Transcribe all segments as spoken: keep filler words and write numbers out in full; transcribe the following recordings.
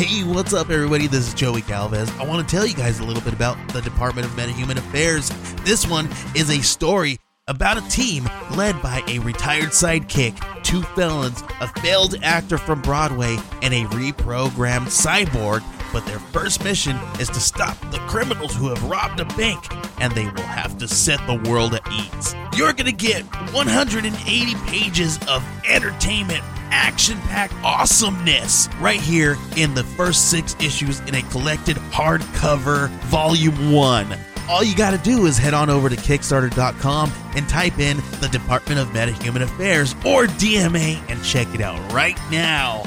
Hey, what's up, everybody? This is Joey Galvez. I want to tell you guys a little bit about the Department of Meta-Human Affairs. This one is a story about a team led by a retired sidekick, two felons, a failed actor from Broadway, and a reprogrammed cyborg. But their first mission is to stop the criminals who have robbed a bank, and they will have to set the world at ease. You're going to get one hundred eighty pages of entertainment, action-packed awesomeness right here in the first six issues in a collected hardcover volume one. All you got to do is head on over to Kickstarter dot com and type in the Department of Meta-Human Affairs or D M A and check it out right now.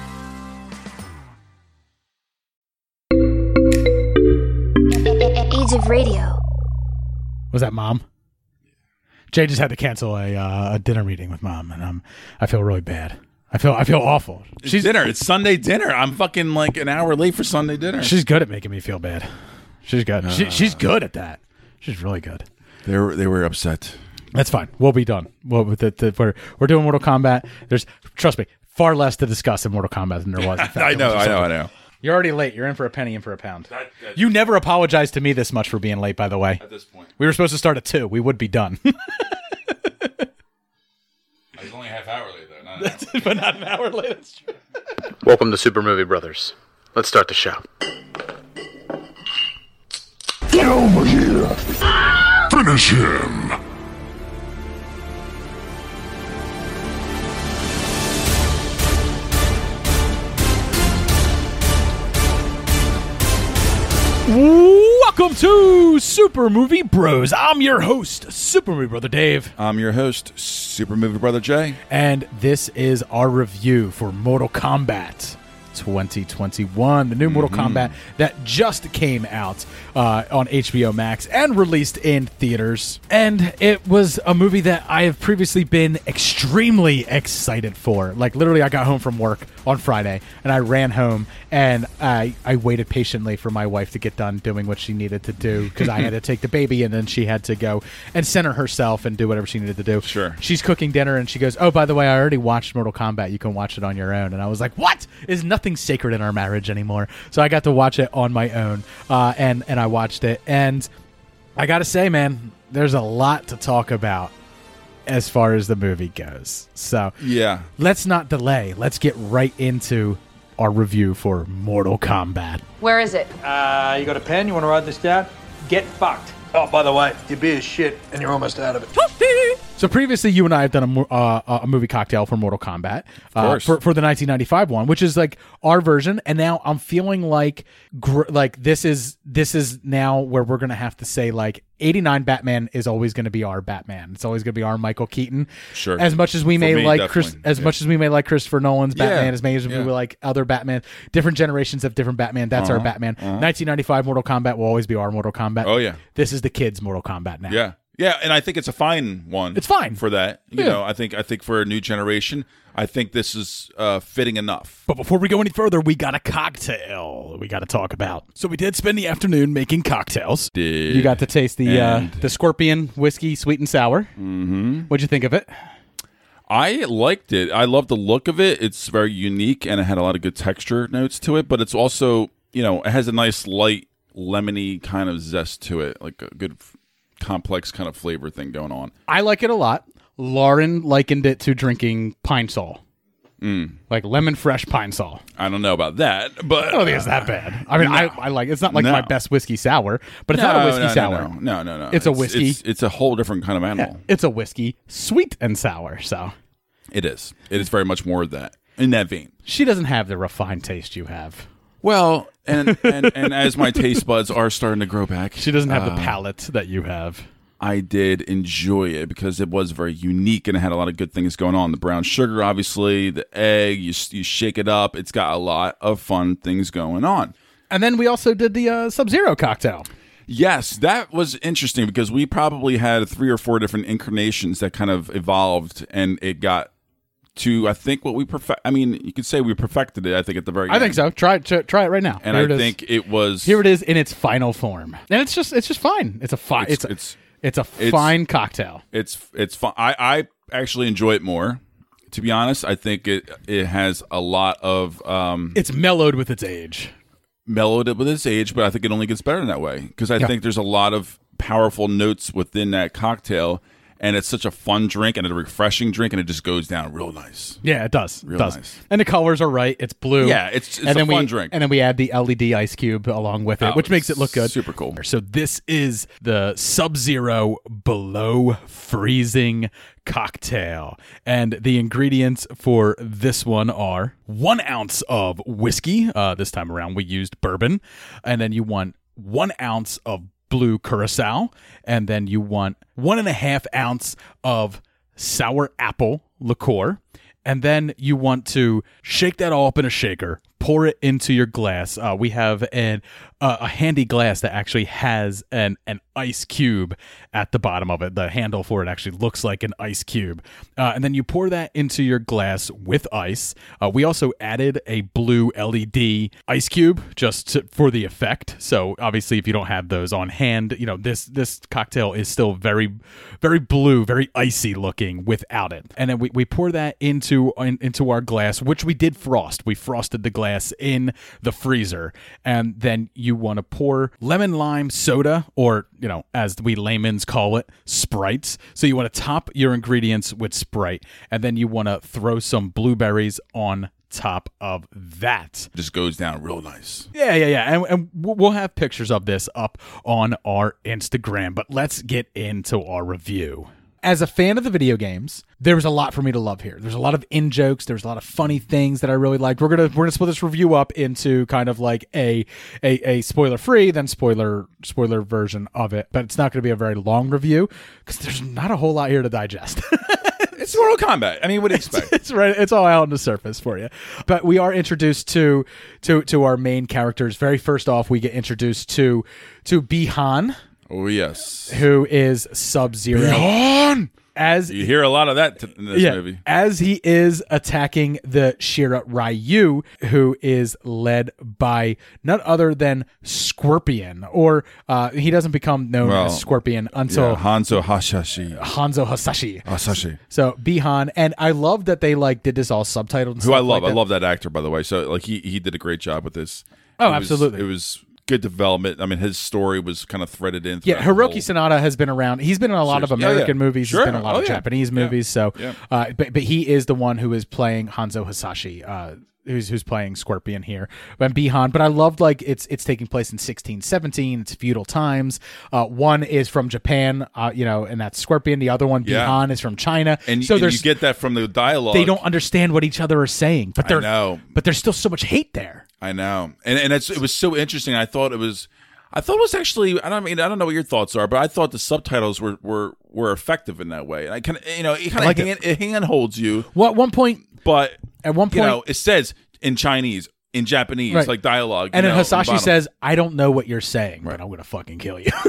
Age of Radio. Was that Mom? Jay just had to cancel a uh, a dinner meeting with Mom, and um, I feel really bad. I feel I feel awful. It's She's dinner. It's Sunday dinner. I'm fucking like an hour late for Sunday dinner. She's good at making me feel bad. She's good. Uh, she, she's good at that. She's really good. They were they were upset. That's fine. We'll be done. We'll, with the, the, we're we're doing Mortal Kombat. There's trust me, far less to discuss in Mortal Kombat than there was. In fact, I know. was I know. I know. You're already late. You're in for a penny, in for a pound. That, that, you never apologized to me this much for being late, by the way. At this point, we were supposed to start at two. We would be done. I was only a half hour late though. Not an hour. But not an hour late. That's true. Welcome to Super Movie Brothers. Let's start the show. Get over here! Finish him! Welcome to Super Movie Bros. I'm your host, Super Movie Brother Dave. I'm your host, Super Movie Brother Jay. And this is our review for Mortal Kombat twenty twenty-one, the new mm-hmm. Mortal Kombat that just came out uh, on H B O Max and released in theaters. And it was a movie that I have previously been extremely excited for. Like, literally, I got home from work on Friday, and I ran home, and I, I waited patiently for my wife to get done doing what she needed to do, because I had to take the baby, and then she had to go and center herself and do whatever she needed to do. Sure. She's cooking dinner, and she goes, oh, by the way, I already watched Mortal Kombat. You can watch it on your own. And I was like, what? Is nothing sacred in our marriage anymore? So I got to watch it on my own, uh, and, and I watched it. And I got to say, man, there's a lot to talk about as far as the movie goes. So yeah, let's not delay. Let's get right into our review for Mortal Kombat. Where is it? Uh, you got a pen? You want to write this down? Get fucked. Oh, by the way, your beer's shit, and you're almost out of it. So previously, you and I have done a, uh, a movie cocktail for Mortal Kombat, of course. Uh, for, for the nineteen ninety-five one, which is like our version. And now I'm feeling like gr- like this is this is now where we're gonna have to say like eighty-nine Batman is always going to be our Batman. It's always going to be our Michael Keaton. Sure. As much as we For may me, like Chris, definitely. as Yeah. much as we may like Christopher Nolan's Batman, Yeah. as many as we Yeah. like other Batman, different generations of different Batman. That's our Uh-huh. Batman. Uh-huh. nineteen ninety-five Mortal Kombat will always be our Mortal Kombat. Oh, yeah. This is the kids' Mortal Kombat now. Yeah. Yeah, and I think it's a fine one. It's fine. for that. You Yeah. know, I think I think for a new generation, I think this is uh, fitting enough. But before we go any further, we got a cocktail we got to talk about. So we did spend the afternoon making cocktails. Did. You got to taste the uh, And- the Scorpion whiskey, sweet and sour. Mm-hmm. What'd you think of it? I liked it. I love the look of it. It's very unique, and it had a lot of good texture notes to it. But it's also, you know, it has a nice light lemony kind of zest to it, like a good f- complex kind of flavor thing going on. I like it a lot. Lauren likened it to drinking Pine Sol. Mm. Like lemon fresh Pine Sol. I don't know about that, but I don't think it's that bad. I mean, No. I, I like it's not like No. my best whiskey sour, but it's no, not a whiskey no, no, sour. No, no, no, no. It's a whiskey. It's, it's a whole different kind of Yeah, animal. it's a whiskey, sweet and sour. So It is. It is very much more of that in that vein. she doesn't have the refined taste you have. Well, and and, and as my taste buds are starting to grow back, She doesn't have the uh, palate that you have. I did enjoy it because it was very unique and it had a lot of good things going on. The brown sugar, obviously, the egg, you, you shake it up. It's got a lot of fun things going on. And then we also did the uh, Sub-Zero cocktail. Yes, that was interesting because we probably had three or four different incarnations that kind of evolved and it got to, I think, what we perfect. I mean, you could say we perfected it, I think, at the very I end. think so. Try it. Try, try it right now. And Here I it is. think it was... Here it is in its final form, and it's just it's just fine. It's a fine. It's It's- it's, it's- it's a it's- fine cocktail. It's it's fun. I, I actually enjoy it more To be honest, I think it it has a lot of um, It's mellowed with its age. mellowed it with its age, but I think it only gets better in that way because I Yeah. think there's a lot of powerful notes within that cocktail, and it's such a fun drink and a refreshing drink, and it just goes down real nice. Yeah, it does. Real does. nice. And the colors are right. It's blue. Yeah, it's- it's and a then fun we, drink. And then we add the L E D ice cube along with it, Oh, which makes it look good. super cool. So this is the Sub-Zero below freezing cocktail. And the ingredients for this one are one ounce of whiskey. Uh, this time around, we used bourbon. And then you want one ounce of blue curacao, and then you want one and a half ounce of sour apple liqueur, and then you want to shake that all up in a shaker, pour it into your glass. Uh, we have an uh, a handy glass that actually has an an ice cube at the bottom of it. The handle for it actually looks like an ice cube, uh, and then you pour that into your glass with ice. Uh, we also added a blue L E D ice cube just to, for the effect. So obviously, if you don't have those on hand, you know this this cocktail is still very, very blue, very icy looking without it. And then we, we pour that into in, into our glass, which we did frost. We frosted the glass in the freezer, and then you want to pour lemon lime soda, or you know, as we layman's call it, Sprites. So you want to top your ingredients with Sprite, and then you want to throw some blueberries on top of that. Just goes down real nice. Yeah, yeah, yeah. And, and we'll have pictures of this up on our Instagram, but let's get into our review. As a fan of the video games, there was a lot for me to love here. There's a lot of in jokes. There's a lot of funny things that I really liked. We're gonna we're gonna split this review up into kind of like a a, a spoiler free, then spoiler spoiler version of it. But it's not going to be a very long review because there's not a whole lot here to digest. It's Mortal Kombat. I mean, what do you expect? It's right. It's all out on the surface for you. But we are introduced to to to our main characters. Very first off, we get introduced to to Bi-Han, Oh yes, who is Sub-Zero. Bi-Han! As You hear a lot of that t- in this yeah, movie. as he is attacking the Shira Ryu, who is led by none other than Scorpion, or uh, he doesn't become known Well, as Scorpion until Yeah, Hanzo Hasashi. Hanzo Hasashi. Hasashi. So Bi-Han, and I love that they like did this all subtitled. And Who I stuff love. like I that. love that actor, by the way. So like he he did a great job with this. Oh, It was- absolutely. It was good development. I mean, his story was kind of threaded in. Yeah, throughout the Hiroki whole- Sanada has been around. He's been in a lot of Seriously. Yeah, American yeah. movies. Sure. He's been in a lot Oh, of yeah. Japanese Yeah. movies. So, Yeah. uh, but but he is the one who is playing Hanzo Hasashi. Uh, Who's, who's playing Scorpion here, and Bi-Han. But I loved like it's it's taking place in sixteen seventeen. It's feudal times. Uh, one is from Japan, uh, you know, and that's Scorpion. The other one, Yeah. Bi-Han, is from China. And, so and there's you get that from the dialogue. they don't understand what each other are saying, but I they're know. but there's still so much hate there. I know, and and it's, it was so interesting. I thought it was, I thought it was actually. I don't mean I don't know what your thoughts are, but I thought the subtitles were were, were effective in that way. And I kind of you know it kind like of it. hand, it hand holds you, Well, at one point, but at one you point, know it says in Chinese, in Japanese, Right. like dialogue, and you then know, Hasashi bottom. says, "I don't know what you're saying, but I'm gonna fucking kill you."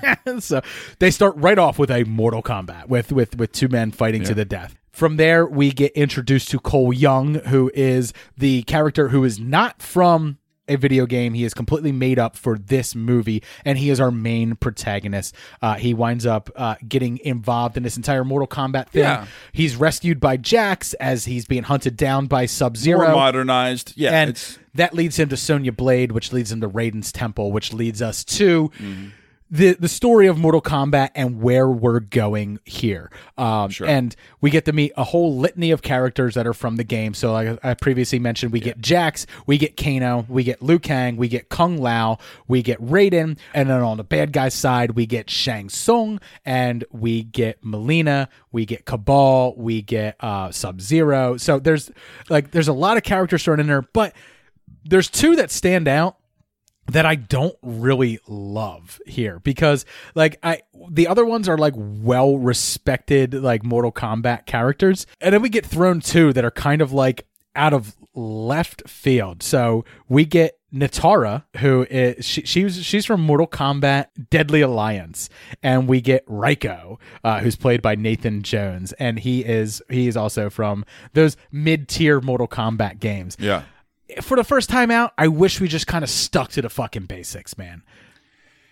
So they start right off with a Mortal Kombat with with with two men fighting to the death. From there, we get introduced to Cole Young, who is the character who is not from a video game. He is completely made up for this movie, and he is our main protagonist. Uh, he winds up uh, getting involved in this entire Mortal Kombat thing. Yeah. He's rescued by Jax as he's being hunted down by Sub-Zero. more modernized. Yeah, And it's, that leads him to Sonya Blade, which leads him to Raiden's Temple, which leads us to Mm-hmm. the the story of Mortal Kombat and where we're going here. Um, Sure. And we get to meet a whole litany of characters that are from the game. So like I previously mentioned, we get Jax, we get Kano, we get Liu Kang, we get Kung Lao, we get Raiden, and then on the bad guy side, we get Shang Tsung, and we get Melina, we get Cabal, we get uh, Sub-Zero. So there's like there's a lot of characters thrown in there, but there's two that stand out that I don't really love here because like I the other ones are like well respected like Mortal Kombat characters, and then we get thrown two that are kind of like out of left field. So we get Nitara, who is she, she's she's from Mortal Kombat Deadly Alliance, and we get Raiko, uh, who's played by Nathan Jones, and he is he is also from those mid tier Mortal Kombat games. yeah. For the first time out, I wish we just kind of stuck to the fucking basics, man.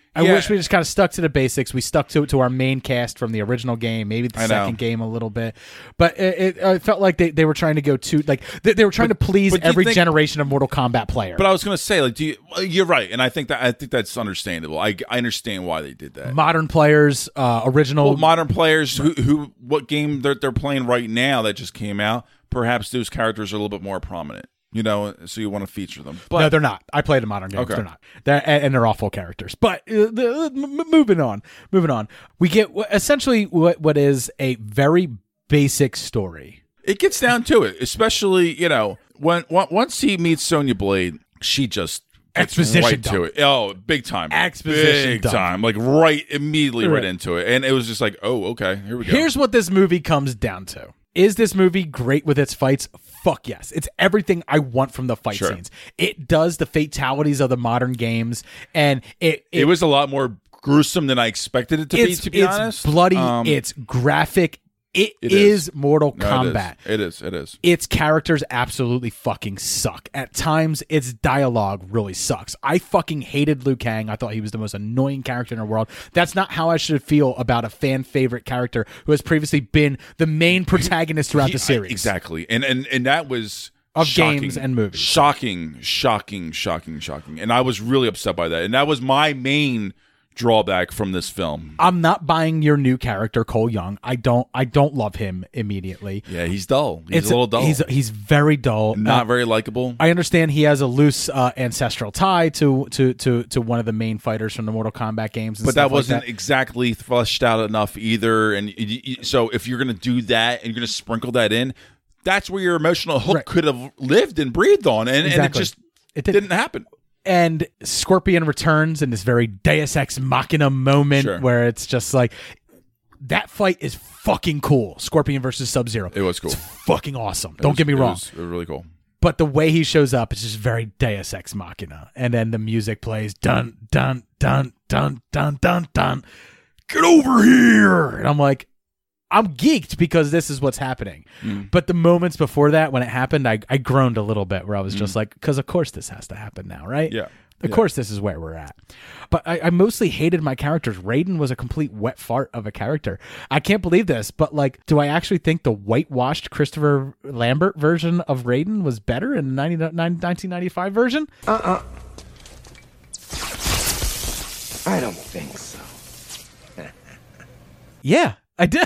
I Yeah. wish we just kind of stuck to the basics. We stuck to to our main cast from the original game, maybe the I know. second game a little bit, but it, it, it felt like they, they were trying to go too like they, they were trying But- to please but do you every think- generation of Mortal Kombat player. But I was gonna say, like, do you? well, You're right, and I think that I think that's understandable. I I understand why they did that. Modern players, uh, original. Well, modern players who who what game they're they're playing right now that just came out, perhaps those characters are a little bit more prominent. You know, so you want to feature them. But no, they're not. I played the modern games. Okay. They're not. They're, and and they're awful characters. But uh, the, m- m- moving on, moving on. We get wh- essentially what what is a very basic story. it gets down to it, especially you know when, when once he meets Sonya Blade, she just gets Exposition right dump. to it. Oh, big time, Exposition big dump. time, like right immediately right Right. into it, and it was just like, oh, okay, here we go. Here's what this movie comes down to. Is this movie great with its fights? Fuck yes. It's everything I want from the fight Sure. scenes. It does the fatalities of the modern games, and it it was a lot more gruesome than I expected it to be. it's, To be it's honest, bloody, Um, it's graphic. It, It is. is. Mortal no, Kombat. It is. It is. It is. Its characters absolutely fucking suck. At times, its dialogue really sucks. I fucking hated Liu Kang. I thought he was the most annoying character in the world. That's not how I should feel about a fan favorite character who has previously been the main protagonist throughout He- the series. Exactly, and and and that was Of shocking. games and movies. Shocking, shocking, shocking, shocking, and I was really upset by that, and that was my main drawback from this film. I'm not buying your new character, Cole Young. I don't. I don't love him immediately. Yeah, he's dull. He's It's a little dull. He's he's very dull. not Uh, very likable. I understand he has a loose uh, ancestral tie to, to to to one of the main fighters from the Mortal Kombat games, and But stuff that wasn't like that. exactly fleshed out enough either. And y- y- so, if you're going to do that and you're going to sprinkle that in, that's where your emotional hook Right. could have lived and breathed on, and, and it Exactly. just It didn't. didn't happen. And Scorpion returns in this very Deus Ex Machina moment Sure. where it's just like that fight is fucking cool. Scorpion versus Sub Zero. It was cool. It's fucking awesome. It Don't was- get me it wrong. was really cool. But the way he shows up is just very Deus Ex Machina. And then the music plays dun dun dun dun dun dun dun. Get over here. And I'm like, I'm geeked because this is what's happening. Mm. But the moments before that, when it happened, I, I groaned a little bit where I was Mm. just like, because of course this has to happen now, right? Yeah. Of Yeah. course this is where we're at. But I, I mostly hated my characters. Raiden was a complete wet fart of a character. I can't believe this, but like, do I actually think the whitewashed Christopher Lambert version of Raiden was better in the nineteen ninety-five version? Uh-uh. I don't think so. Yeah, I do.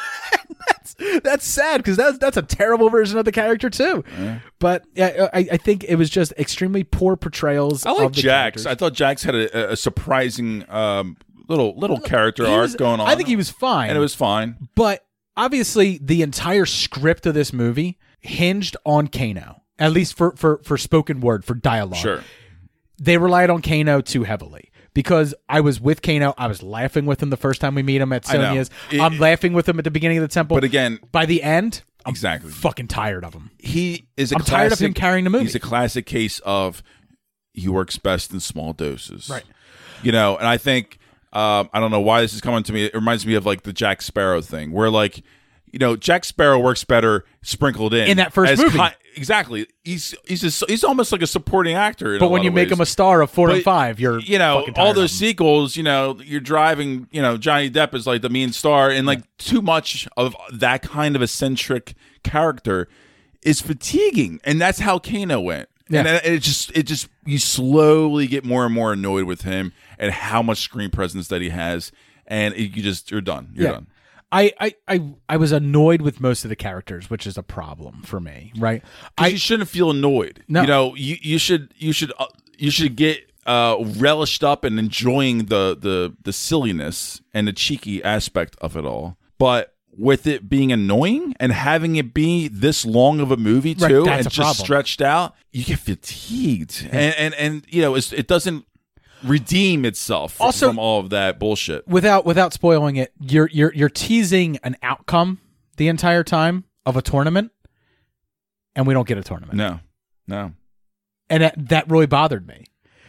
that's that's sad because that's that's a terrible version of the character too. But yeah, I, I think it was just extremely poor portrayals. I like of the Jax. characters. I thought Jax had a, a surprising um, little little character He arc was- going on. I think he was fine, and it was fine. But obviously, the entire script of this movie hinged on Kano, at least for for for spoken word, for dialogue. Sure. They relied on Kano too heavily. Because I was with Kano, I was laughing with him the first time we meet him at I know. Sonya's. It- I'm laughing with him at the beginning of the temple. But again, by the end, I'm exactly. fucking tired of him. He is a I'm classic, tired of him carrying the movie. He's a classic case of he works best in small doses. Right. You know, and I think um, I don't know why this is coming to me. It reminds me of like the Jack Sparrow thing, where like, you know, Jack Sparrow works better sprinkled in In that first as movie. ki- exactly. He's he's a, he's almost like a supporting actor. In But a when lot you of make ways. him a star of four But, and five, you're you know fucking tired all of those him. sequels. You know, you're driving. You know, Johnny Depp is like the mean star, and like too much of that kind of eccentric character is fatiguing, and that's how Kano went. Yeah. And it it just it just you slowly get more and more annoyed with him and how much screen presence that he has, and it, you just you're done. You're Yeah. done. I, I, I, I was annoyed with most of the characters, which is a problem for me, right? 'Cause I you shouldn't feel annoyed. No. You know, you you should you should uh, you should get uh, relished up and enjoying the the the silliness and the cheeky aspect of it all. But with it being annoying and having it be this long of a movie Right, too, that's and a just problem. stretched out, you get fatigued, and, and and you know it's, it doesn't redeem itself from, Also- from all of that bullshit. without without spoiling it, you're you're you're teasing an outcome the entire time of a tournament, and we don't get a tournament, No, no. and that, that really bothered me.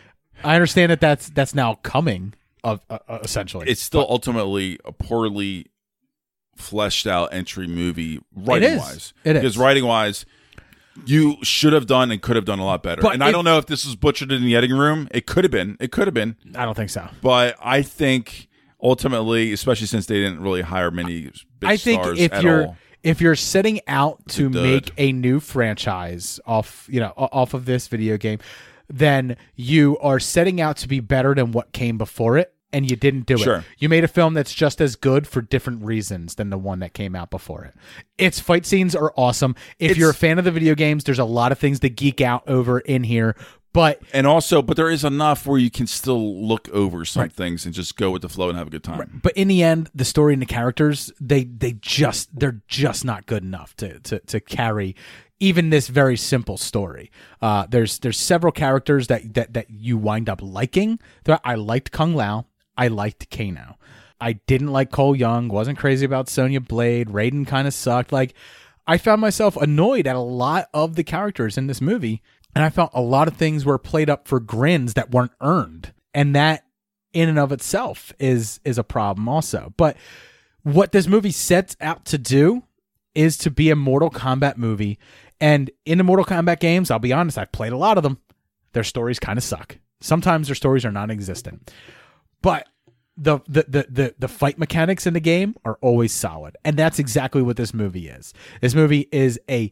I understand that that's that's now coming of uh, uh, essentially. It's still ultimately a poorly fleshed out entry movie writing is. wise. It because is. writing wise, you should have done and could have done a lot better. But and I it- don't know if this was butchered in the editing room. It could have been. It could have been. I don't think so. But I think ultimately, especially since they didn't really hire many big I think stars if at you're all. if you're setting out to a dud. make a new franchise off, you know, o- off of this video game, then you are setting out to be better than what came before it, and you didn't do Sure. it. You made a film that's just as good for different reasons than the one that came out before it. Its fight scenes are awesome. If It's- you're a fan of the video games, there's a lot of things to geek out over in here, but And also, but there is enough where you can still look over some things and just go with the flow and have a good time. But in the end, the story and the characters, they they just they're just not good enough to to to carry even this very simple story. Uh, there's there's several characters that that that you wind up liking. There- I liked Kung Lao. I liked Kano. I didn't like Cole Young. Wasn't crazy about Sonya Blade. Raiden kind of sucked. Like, I found myself annoyed at a lot of the characters in this movie, and I felt a lot of things were played up for grins that weren't earned, and that in and of itself is is a problem also. But what this movie sets out to do is to be a Mortal Kombat movie, and in the Mortal Kombat games, I'll be honest, I've played a lot of them. Their stories kind of suck. Sometimes their stories are non-existent. But the, the the the the fight mechanics in the game are always solid, and that's exactly what this movie is. This movie is a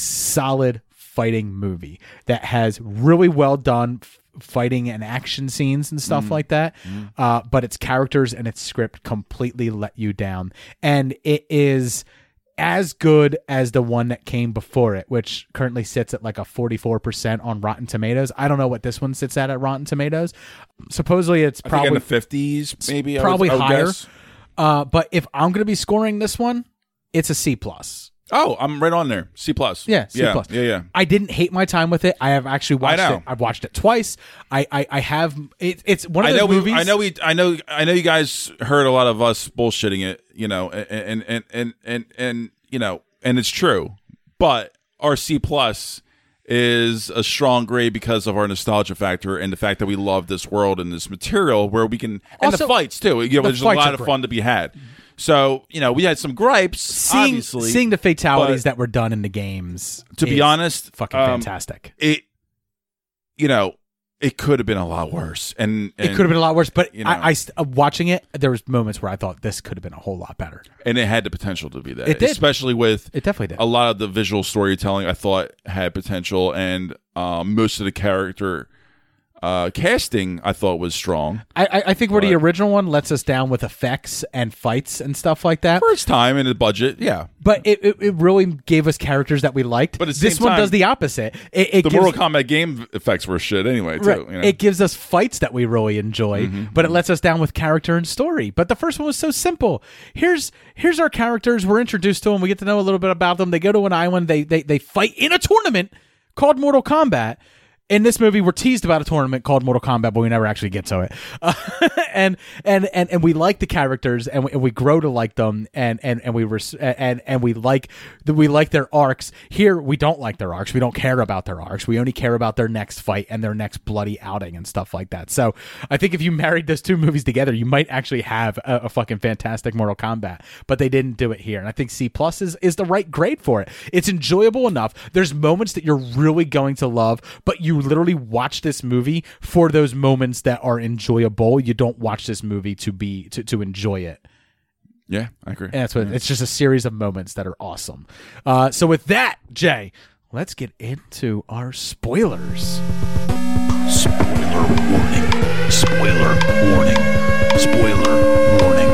solid fighting movie that has really well done f- fighting and action scenes and stuff like that. Uh, but its characters and its script completely let you down, and it is as good as the one that came before it, which currently sits at like a forty-four percent on Rotten Tomatoes. I don't know what this one sits at at Rotten Tomatoes. Supposedly it's I think probably in the fifties, maybe. I would- probably I would higher. guess. Uh, but if I'm going to be scoring this one, it's a C plus. Oh, I'm right on there. C plus. Yeah, C yeah, plus. Yeah, yeah. I didn't hate my time with it. I have actually watched know. it. I've watched it twice. I I, I have. It, it's one of I those know. movies. We, I know. We. I know. I know. You guys heard a lot of us bullshitting it. You know, and and and and and you know, and it's true. But our C plus is a strong grade because of our nostalgia factor and the fact that we love this world and this material where we can and Also, the fights too. You know, the there's a fights lot are of great. fun to be had. So you know, we had some gripes. seeing obviously, seeing the fatalities but that were done in the games. to be is honest, fucking um, fantastic. it. You know, it could have been a lot worse, and, and It could have been a lot worse, but you know. I, I st- uh, watching it, there was moments where I thought this could have been a whole lot better. and it had the potential to be that. It did. Especially with It definitely did. a lot of the visual storytelling. I thought had potential, and um, most of the character uh, casting I thought was strong I, I, I think where the But- original one lets us down with effects and fights and stuff like that. for its time and the budget. Yeah, But it, it, it really gave us characters that we liked. But at the this same one time, does the opposite. It, it the gives, Mortal Kombat game effects were shit anyway. Too. right, You know? It gives us fights that we really enjoy, Mm-hmm, but it lets us down with character and story. But the first one was so simple. Here's here's our characters. We're introduced to them. We get to know a little bit about them. They go to an island. They they they fight in a tournament called Mortal Kombat. In this movie, we're teased about a tournament called Mortal Kombat, but we never actually get to it. Uh, and and and and we like the characters, and we, and we grow to like them, and and and we res- and and we like the, we like their arcs. Here, we don't like their arcs. We don't care about their arcs. We only care about their next fight and their next bloody outing and stuff like that. So, I think if you married those two movies together, you might actually have a, a fucking fantastic Mortal Kombat. But they didn't do it here, and I think C plus is is the right grade for it. It's enjoyable enough. There's moments that you're really going to love, but you literally watch this movie for those moments that are enjoyable. You don't watch this movie to be to, to enjoy it. yeah, I agree. And that's what it's just a series of moments that are awesome. Uh, so with that, Jay, let's get into our spoilers. Spoiler warning. Spoiler warning. Spoiler warning.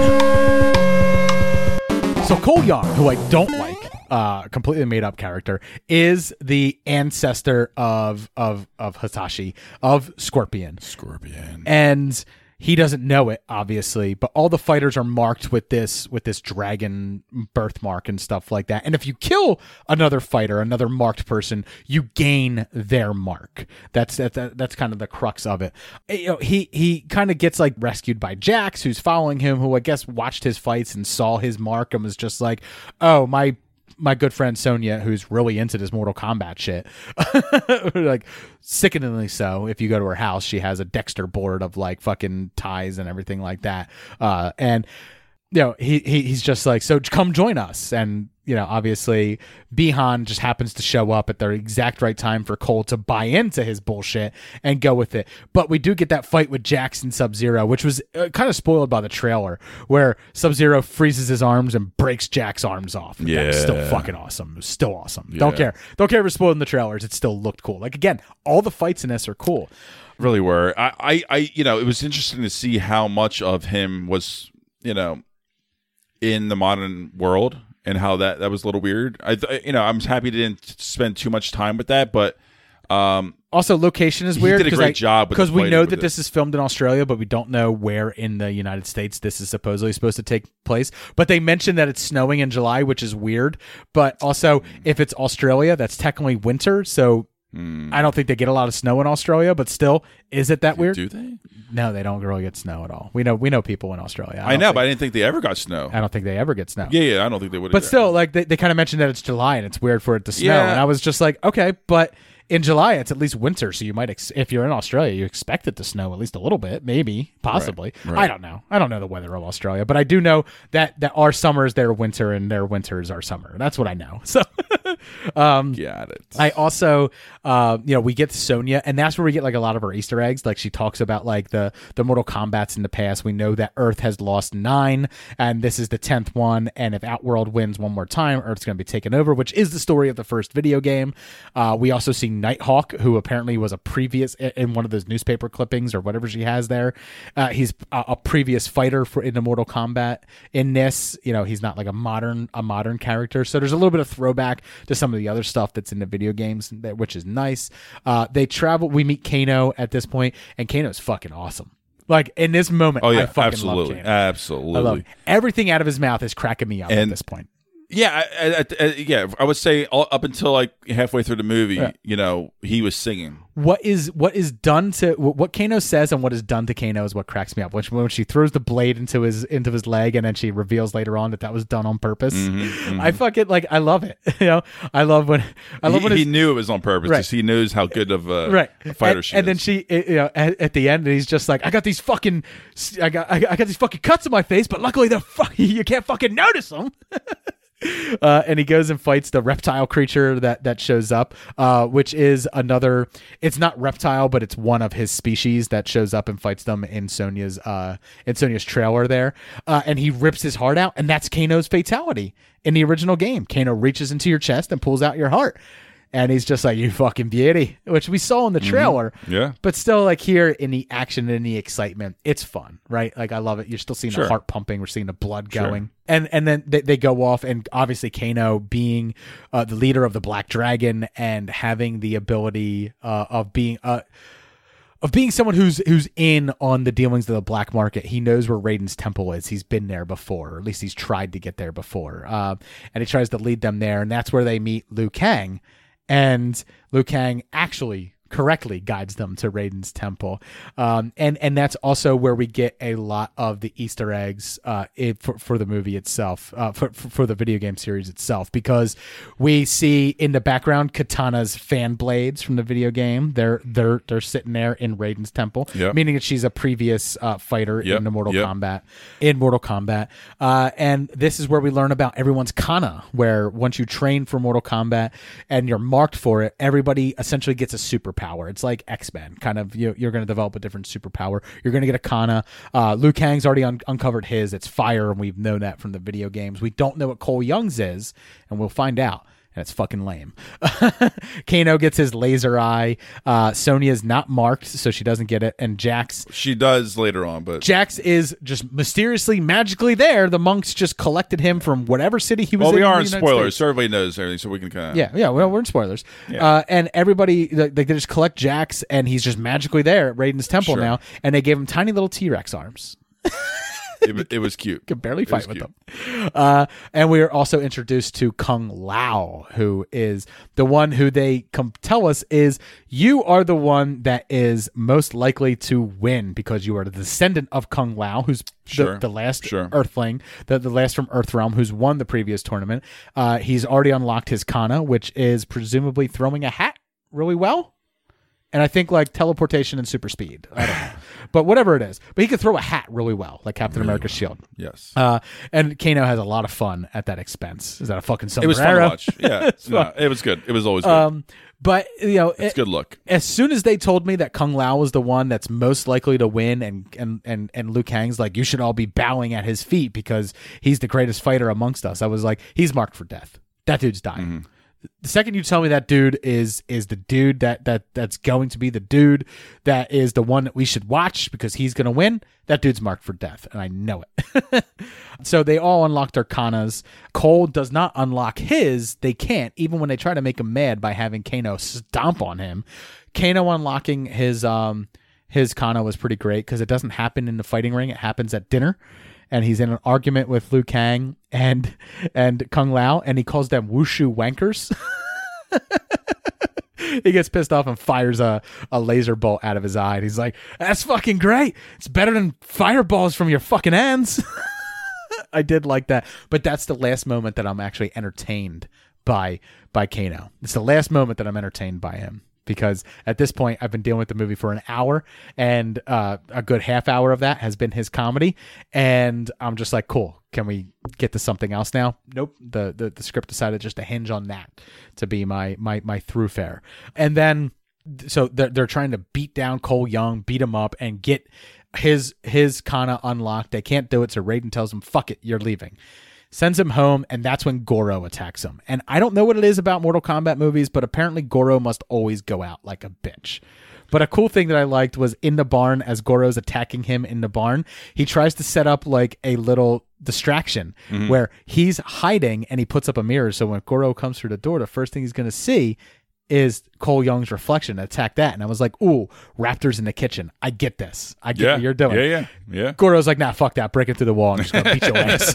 So Cole Young, who I don't like, uh, completely made up character, is the ancestor of of of Hitachi, of Scorpion. Scorpion. And he doesn't know it, obviously, but all the fighters are marked with this with this dragon birthmark and stuff like that. And if you kill another fighter, another marked person, you gain their mark. That's that's that's kind of the crux of it. You know, he he kind of gets like rescued by Jax, who's following him, who I guess watched his fights and saw his mark and was just like, "Oh, my my good friend Sonya, who's really into this Mortal Kombat shit," like sickeningly so. If you go to her house, she has a Dexter board of like fucking ties and everything like that. Uh, and you know, he, he he's just like, "So come join us." And you know, obviously Bihan just happens to show up at the exact right time for Cole to buy into his bullshit and go with it. But we do get that fight with Jax and Sub-Zero, which was uh, kind of spoiled by the trailer, where Sub-Zero freezes his arms and breaks Jax's arms off. And that was still Yeah. fucking awesome. It was still awesome. Yeah. Don't care. Don't care if it's spoiled in the trailers. It still looked cool. Like, again, all the fights in this are cool. Really were. I, I, I, you know, it was interesting to see how much of him was, you know, in the modern world, and how that that was a little weird. I, th- you know, I'm happy to didn't spend too much time with that, but um, Also, location is He weird. did a 'cause great I- job with because the we fighting know with that it. this is filmed in Australia, but we don't know where in the United States this is supposedly supposed to take place. But they mentioned that it's snowing in July, which is weird. But also, if it's Australia, that's technically winter, so I don't think they get a lot of snow in Australia. But still, is it that weird? do they? No, they don't really get snow at all. We know we know people in Australia. I, don't know, think- but I didn't think they ever got snow. I don't think they ever get snow. Yeah, yeah, I don't think they would. But still, like they, they kind of mentioned that it's July and it's weird for it to snow, Yeah. and I was just like, okay, but in July it's at least winter, so you might, ex- if you're in Australia, you expect it to snow at least a little bit, maybe, possibly. right. I don't know. I don't know the weather of Australia, but I do know that that our summer is their winter and their winter is our summer. That's what I know. So, um, got it. I also, uh, you know, we get Sonya, and that's where we get like a lot of her Easter eggs. Like she talks about like the the Mortal Kombats in the past. We know that Earth has lost nine, and this is the tenth one. And if Outworld wins one more time, Earth's going to be taken over, which is the story of the first video game. Uh, we also see Nighthawk, who apparently was a previous in one of those newspaper clippings or whatever she has there. Uh, he's a, a previous fighter for in the Mortal Kombat. In this, you know, he's not like a modern a modern character. So there's a little bit of throwback to some of the other stuff that's in the video games, that, which is nice. Uh, they travel. We meet Kano at this point, and Kano's fucking awesome. Like in this moment, Oh yeah, I fucking absolutely, love Kano. absolutely. I love it. Everything out of his mouth is cracking me up at And- this point. Yeah, I, I, I, yeah. I would say all, up until like halfway through the movie, Yeah. you know, he was singing. What is what is done to what Kano says and what is done to Kano is what cracks me up. When she, when she throws the blade into his into his leg and then she reveals later on that that was done on purpose. Mm-hmm, I fucking like. I love it. You know, I love when I love he, when he his, knew it was on purpose Right. because he knows how good of a, right a fighter and, she and is. then she you know at, at the end he's just like, I got these fucking I got I got, I got these fucking cuts on my face, but luckily they're fucking, you can't fucking notice them. Uh, and he goes and fights the reptile creature that that shows up, uh, which is another. It's not reptile, but it's one of his species that shows up and fights them in Sonya's uh, in Sonya's trailer there. Uh, and he rips his heart out, and that's Kano's fatality in the original game. Kano reaches into your chest and pulls out your heart. And he's just like, you fucking beauty, which we saw in the trailer. Yeah. But still, like here in the action and the excitement, it's fun, right? Like I love it. You're still seeing Sure. the heart pumping. We're seeing the blood Sure. going. And and then they, they go off, and obviously Kano being uh, the leader of the Black Dragon and having the ability uh, of being uh, of being someone who's who's in on the dealings of the black market. He knows where Raiden's temple is. He's been there before, or at least he's tried to get there before. Uh, and he tries to lead them there, and that's where they meet Liu Kang. And Liu Kang actually correctly guides them to Raiden's temple. Um, and, and that's also where we get a lot of the Easter eggs uh, it, for, for the movie itself, uh, for, for, for the video game series itself, because we see in the background Katana's fan blades from the video game. They're they're they're sitting there in Raiden's temple, Yep. meaning that she's a previous uh, fighter Yep, in the Mortal yep. Kombat, in Mortal Kombat. Uh, and this is where we learn about everyone's kana, where once you train for Mortal Kombat and you're marked for it, everybody essentially gets a superpower. It's like X-Men, kind of. You, you're going to develop a different superpower. You're going to get a kana. Uh, Liu Kang's already un- uncovered his. It's fire, and we've known that from the video games. We don't know what Cole Young's is, and we'll find out. And it's fucking lame. Kano gets his laser eye. Uh, Sonya's not marked, so she doesn't get it. And Jax She does later on, but Jax is just mysteriously, magically there. The monks just collected him from whatever city he was well, in. we are the in United spoilers, States. so everybody knows everything, so we can kind of Yeah, yeah, well, we're in spoilers. Uh, and everybody, they, they just collect Jax, and he's just magically there at Raiden's temple Sure. now. And they gave him tiny little T-Rex arms. It, wa- it was cute. Could barely It was fight with cute. them. Uh, and we are also introduced to Kung Lao, who is the one who they com- tell us is, you are the one that is most likely to win because you are the descendant of Kung Lao, who's Sure. the, the last Sure. Earthling, the, the last from Earthrealm, who's won the previous tournament. Uh, he's already unlocked his Kana, which is presumably throwing a hat really well. And I think like teleportation and super speed. I don't know. but whatever it is. But he can throw a hat really well, like Captain Really America's well. shield. Yes. Uh, and Kano has a lot of fun at that expense. Is that a fucking sombrero? It was fun to watch. Yeah, no, it was good. It was always good. Um, but you know, it's it, good look. As soon as they told me that Kung Lao was the one that's most likely to win, and and and and Liu Kang's like, you should all be bowing at his feet because he's the greatest fighter amongst us, I was like, he's marked for death. That dude's dying. Mm-hmm. The second you tell me that dude is is the dude that that that's going to be the dude that is the one that we should watch because he's going to win, that dude's marked for death, and I know it. So they all unlock their kanas. Cole does not unlock his. They can't, even when they try to make him mad by having Kano stomp on him. Kano unlocking his um his kana was pretty great because it doesn't happen in the fighting ring. It happens at dinner. And he's in an argument with Liu Kang and and Kung Lao, and he calls them wushu wankers. He gets pissed off and fires a, a laser bolt out of his eye. And he's like, that's fucking great. It's better than fireballs from your fucking hands. I did like that. But that's the last moment that I'm actually entertained by by Kano. It's the last moment that I'm entertained by him. Because at this point, I've been dealing with the movie for an hour, and uh, a good half hour of that has been his comedy. And I'm just like, cool, can we get to something else now? Nope. The the, the script decided just to hinge on that to be my my my throughfare. And then, so they're, they're trying to beat down Cole Young, beat him up, and get his, his kana unlocked. They can't do it, so Raiden tells him, fuck it, you're leaving. Sends him home, and that's when Goro attacks him. And I don't know what it is about Mortal Kombat movies, but apparently Goro must always go out like a bitch. But a cool thing that I liked was in the barn, as Goro's attacking him in the barn, he tries to set up like a little distraction mm-hmm. where he's hiding, and he puts up a mirror. So when Goro comes through the door, the first thing he's going to see is Cole Young's reflection. Attack that. And I was like, ooh, Raptors in the kitchen. I get this. I get yeah. what you're doing. Yeah, yeah, yeah. Goro's like, nah, fuck that. Break it through the wall. I'm just going to beat your ass.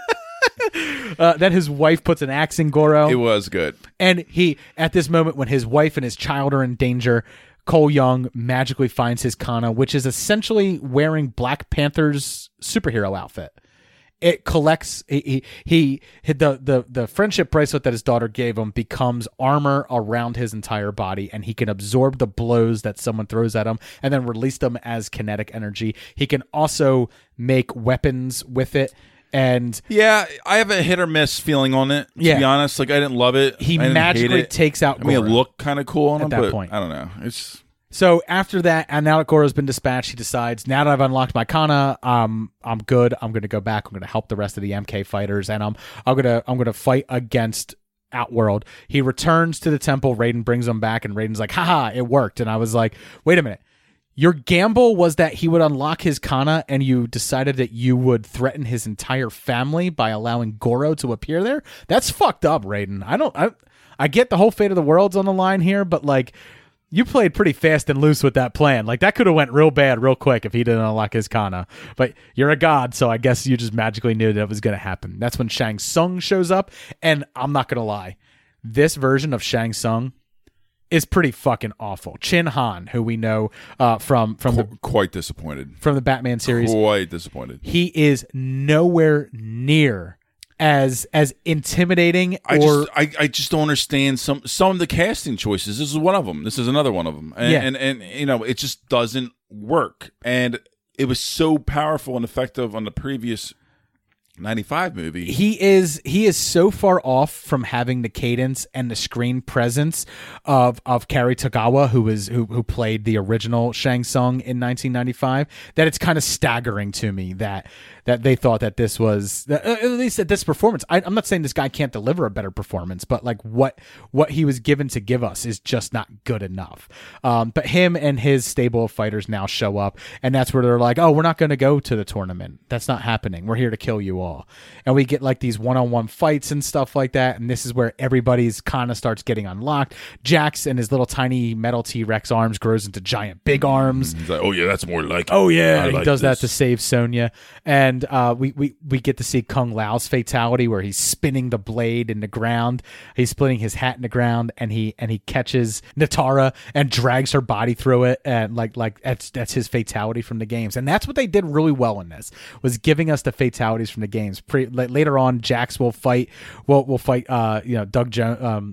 Uh, then his wife puts an axe in Goro. It was good. And he, at this moment when his wife and his child are in danger, Cole Young magically finds his kana, which is essentially wearing Black Panther's superhero outfit. It collects, he, he, he the, the, the friendship bracelet that his daughter gave him becomes armor around his entire body, and he can absorb the blows that someone throws at him and then release them as kinetic energy. He can also make weapons with it. And yeah, I have a hit or miss feeling on it. To yeah. be honest, like I didn't love it. He I didn't magically hate it. takes out. I mean, Goro it looked kind of cool on at him, that but point. I don't know. It's so after that, and now that Goro's been dispatched, he decides, now that I've unlocked my kana, um, I'm good. I'm going to go back. I'm going to help the rest of the M K fighters, and I'm I'm gonna I'm gonna fight against Outworld. He returns to the temple. Raiden brings him back, and Raiden's like, haha, it worked. And I was like, wait a minute. Your gamble was that he would unlock his kana, and you decided that you would threaten his entire family by allowing Goro to appear there? That's fucked up, Raiden. I don't. I, I get the whole fate of the world's on the line here, but like, you played pretty fast and loose with that plan. Like, that could have went real bad real quick if he didn't unlock his kana. But you're a god, so I guess you just magically knew that it was going to happen. That's when Shang Tsung shows up, and I'm not going to lie. This version of Shang Tsung is pretty fucking awful. Chin Han, who we know uh, from from qu- the quite disappointed from the Batman series, quite disappointed. He is nowhere near as as intimidating. I or just I, I just don't understand some some of the casting choices. This is one of them. This is another one of them. And, Yeah. and and you know, it just doesn't work. And it was so powerful and effective on the previous ninety-five movie. He is he is so far off from having the cadence and the screen presence of of Cary Tagawa, who was who who played the original Shang Tsung in nineteen ninety-five, that it's kind of staggering to me that that they thought that this was that, at least at this performance. I, I'm not saying this guy can't deliver a better performance, but like what what he was given to give us is just not good enough. Um, but him and his stable of fighters now show up, and that's where they're like, oh, we're not going to go to the tournament. That's not happening. We're here to kill you all. And we get like these one-on-one fights and stuff like that, and this is where everybody's kind of starts getting unlocked. Jax and his little tiny metal T-Rex arms grows into giant big arms. He's like, oh yeah, that's more like it. Oh yeah, I he like does this. that to save Sonya, and uh, we, we we get to see Kung Lao's fatality where he's spinning the blade in the ground. He's splitting his hat in the ground, and he and he catches Natara and drags her body through it, and like like that's that's his fatality from the games, and that's what they did really well in this, was giving us the fatalities from the games. Pre, later on, Jax will fight will will fight uh you know Doug Jones um.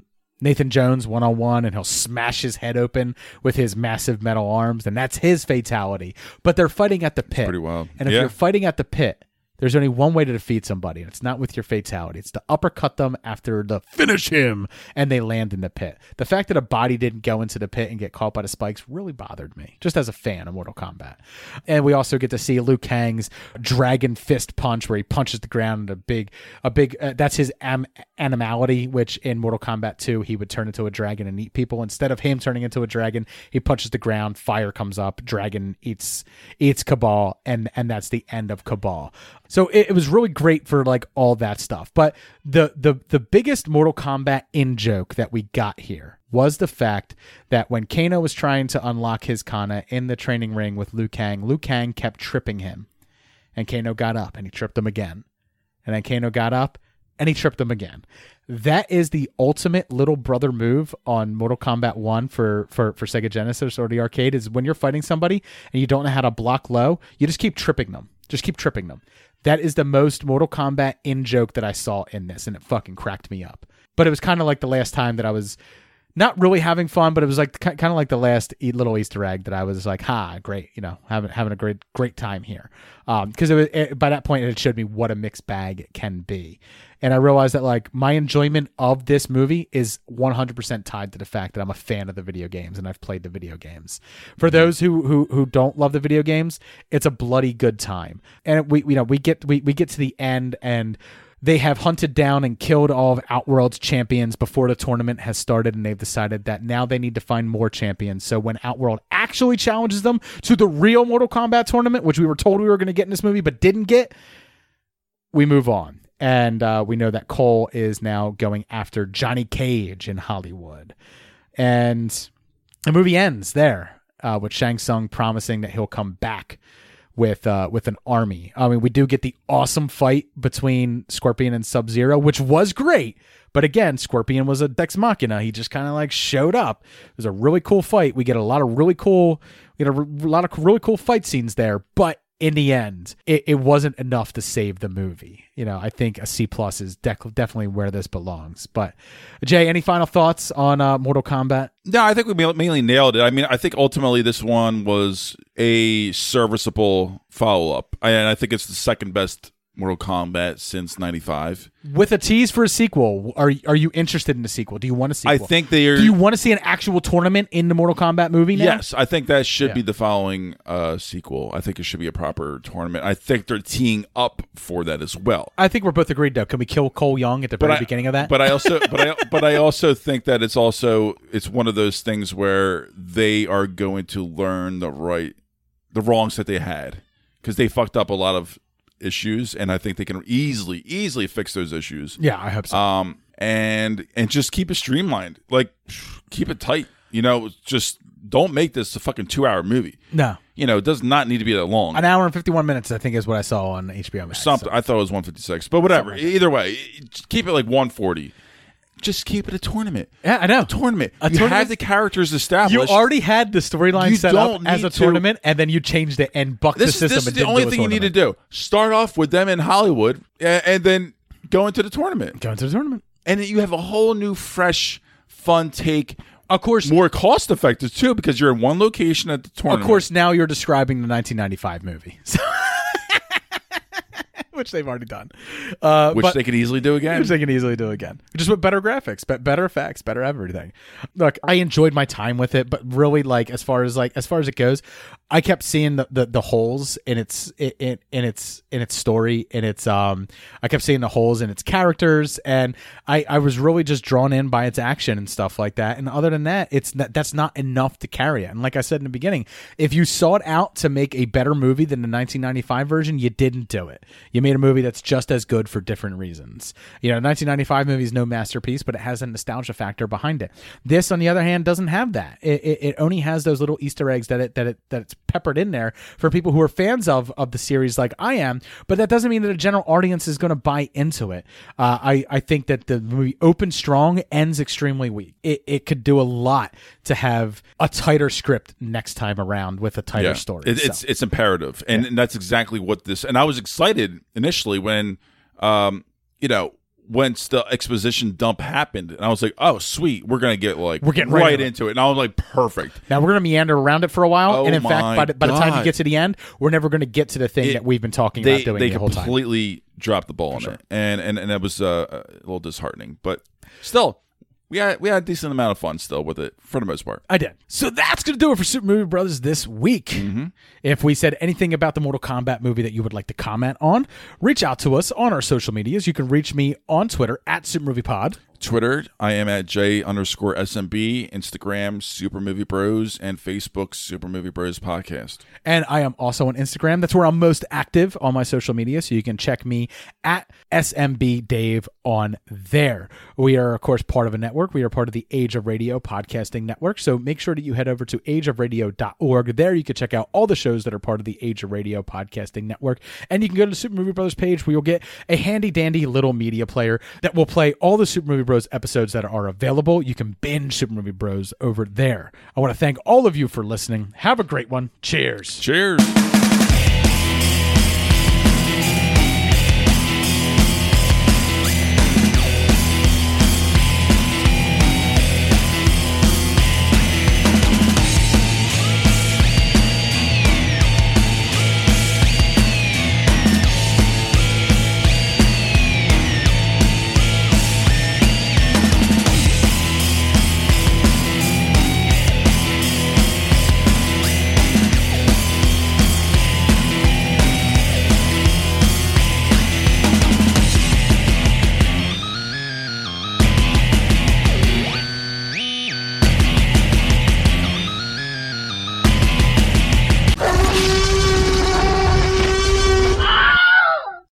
Nathan Jones one-on-one, and he'll smash his head open with his massive metal arms, and that's his fatality. But they're fighting at the pit. Pretty wild. And if Yeah. you're fighting at the pit, there's only one way to defeat somebody, and it's not with your fatality. It's to uppercut them after the finish him, and they land in the pit. The fact that a body didn't go into the pit and get caught by the spikes really bothered me, just as a fan of Mortal Kombat. And we also get to see Liu Kang's dragon fist punch, where he punches the ground. A big, a big. Uh, that's his am- animality, which in Mortal Kombat two he would turn into a dragon and eat people. Instead of him turning into a dragon, he punches the ground. Fire comes up. Dragon eats eats Cabal, and and that's the end of Cabal. So it, it was really great for like all that stuff. But the the the biggest Mortal Kombat in joke that we got here was the fact that when Kano was trying to unlock his Kana in the training ring with Liu Kang, Liu Kang kept tripping him. And Kano got up and he tripped him again. And then Kano got up and he tripped him again. That is the ultimate little brother move on Mortal Kombat one for, for, for Sega Genesis or the arcade, is when you're fighting somebody and you don't know how to block low, you just keep tripping them. Just keep tripping them. That is the most Mortal Kombat in joke that I saw in this, and it fucking cracked me up. But it was kind of like the last time that I was not really having fun, but it was like kind of like the last little Easter egg that I was like, ha, great, you know, having having a great great time here. Because um, it was it, by that point it showed me what a mixed bag it can be, and I realized that like my enjoyment of this movie is one hundred percent tied to the fact that I'm a fan of the video games and I've played the video games. For those who who who don't love the video games, it's a bloody good time, and we you know we get we we get to the end and they have hunted down and killed all of Outworld's champions before the tournament has started, and they've decided that now they need to find more champions. So when Outworld actually challenges them to the real Mortal Kombat tournament, which we were told we were going to get in this movie but didn't get, we move on. And uh, we know that Cole is now going after Johnny Cage in Hollywood. And the movie ends there uh, with Shang Tsung promising that he'll come back with uh, with an army. I mean, we do get the awesome fight between Scorpion and Sub-Zero, which was great. But again, Scorpion was a Dex Machina. He just kind of like showed up. It was a really cool fight. We get a lot of really cool, we get a r- lot of really cool fight scenes there. But in the end, it, it wasn't enough to save the movie. You know, I think a C plus is dec- definitely where this belongs. But Jay, any final thoughts on uh, Mortal Kombat? No, I think we mainly nailed it. I mean, I think ultimately this one was a serviceable follow-up. And I think it's the second best Mortal Kombat since ninety-five. With a tease for a sequel, are are you interested in a sequel? Do you want a sequel? I think they are. Do you want to see an actual tournament in the Mortal Kombat movie now? Yes, I think that should Yeah. be the following uh, sequel. I think it should be a proper tournament. I think they're teeing up for that as well. I think we're both agreed, though. Can we kill Cole Young at the very I, beginning of that? But I also, but I, but I also think that it's also it's one of those things where they are going to learn the right, the wrongs that they had, because they fucked up a lot of issues, and I think they can easily, easily fix those issues. Yeah, I hope so. Um, and and just keep it streamlined, like keep it tight. You know, just don't make this a fucking two-hour movie. No, you know, it does not need to be that long. An hour and fifty-one minutes, I think, is what I saw on H B O Max. Something so. I thought it was one fifty-six, but whatever. Like Either way, just keep it like one forty. Just keep it a tournament. Yeah, I know. A tournament. A you tournament? have the characters established. You already had the storyline You set up don't as a need to- tournament, and then you changed it and bucked This the is, system. this is and the didn't only do a thing you need to tournament. do. Start off with them in Hollywood, a- and then go into the tournament. Go into the tournament. And then you have a whole new, fresh, fun take. Of course, More cost effective, too, because you're in one location at the tournament. Of course, now you're describing the nineteen ninety-five movie, which they've already done. Uh, Which but- they could easily do again. Which they can easily do again. Just with better graphics, be- better effects, better everything. Look, I enjoyed my time with it, but really, like as far as like as far as it goes, I kept seeing the the, the holes in its in, in its in its story, in its um. I kept seeing the holes in its characters, and I I was really just drawn in by its action and stuff like that. And other than that, it's not, that's not enough to carry it. And like I said in the beginning, if you sought out to make a better movie than the nineteen ninety-five version, you didn't do it. You made a movie that's just as good for different reasons. You know, the nineteen ninety-five movie is no masterpiece, but it has a nostalgia factor behind it. This, on the other hand, doesn't have that. It, it, it only has those little Easter eggs that it that it that it's peppered in there for people who are fans of of the series, like I am. But that doesn't mean that a general audience is going to buy into it. Uh, I I think that the movie opens strong, ends extremely weak. It it could do a lot to have a tighter script next time around with a tighter Yeah. story. It, So. it's it's imperative, and, and that's exactly what this. And I was excited initially when, um, you know, once the exposition dump happened, and I was like, "Oh, sweet, we're gonna get like We're getting right, right into it." And I was like, "Perfect." Now we're going to meander around it for a while, Oh and in fact, my by the, by the time you God. get to the end, we're never going to get to the thing It- that we've been talking They about doing they the whole time. completely dropped the ball on it, and and and that was uh, a little disheartening. But still, we had we had a decent amount of fun still with it for the most part. I did. So that's going to do it for Super Movie Brothers this week. Mm-hmm. If we said anything about the Mortal Kombat movie that you would like to comment on, reach out to us on our social medias. You can reach me on Twitter at Super Movie Pod. Twitter, I am at J underscore S M B, Instagram, Super Movie Bros, and Facebook, Super Movie Bros Podcast. And I am also on Instagram. That's where I'm most active on my social media. So you can check me at S M B Dave on there. We are, of course, part of a network. We are part of the Age of Radio podcasting network. So make sure that you head over to age of radio dot org. There you can check out all the shows that are part of the Age of Radio podcasting network. And you can go to the Super Movie Brothers page where you'll get a handy dandy little media player that will play all the Super Movie Bros episodes that are available. You can binge Super Movie Bros over there. I want to thank all of you for listening. Have a great one. Cheers. Cheers.